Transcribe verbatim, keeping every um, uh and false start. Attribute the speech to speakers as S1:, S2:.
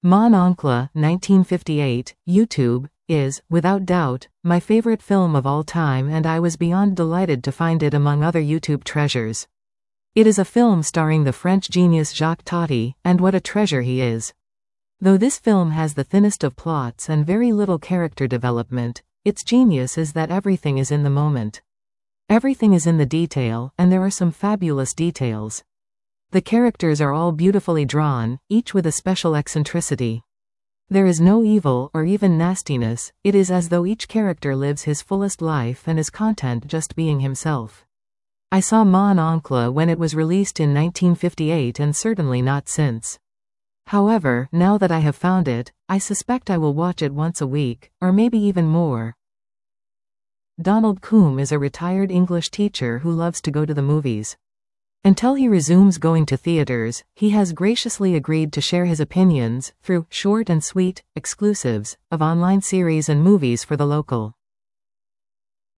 S1: Mon Oncle, nineteen fifty-eight, YouTube, is, without doubt, my favorite film of all time, and I was beyond delighted to find it among other YouTube treasures. It is a film starring the French genius Jacques Tati, and what a treasure he is. Though this film has the thinnest of plots and very little character development, its genius is that everything is in the moment. Everything is in the detail, and there are some fabulous details. The characters are all beautifully drawn, each with a special eccentricity. There is no evil or even nastiness, it is as though each character lives his fullest life and is content just being himself. I saw Mon Oncle when it was released in nineteen fifty-eight and certainly not since. However, now that I have found it, I suspect I will watch it once a week, or maybe even more. Donald Coombe is a retired English teacher who loves to go to the movies. Until he resumes going to theaters, he has graciously agreed to share his opinions, through short and sweet exclusives, of online series and movies for the local.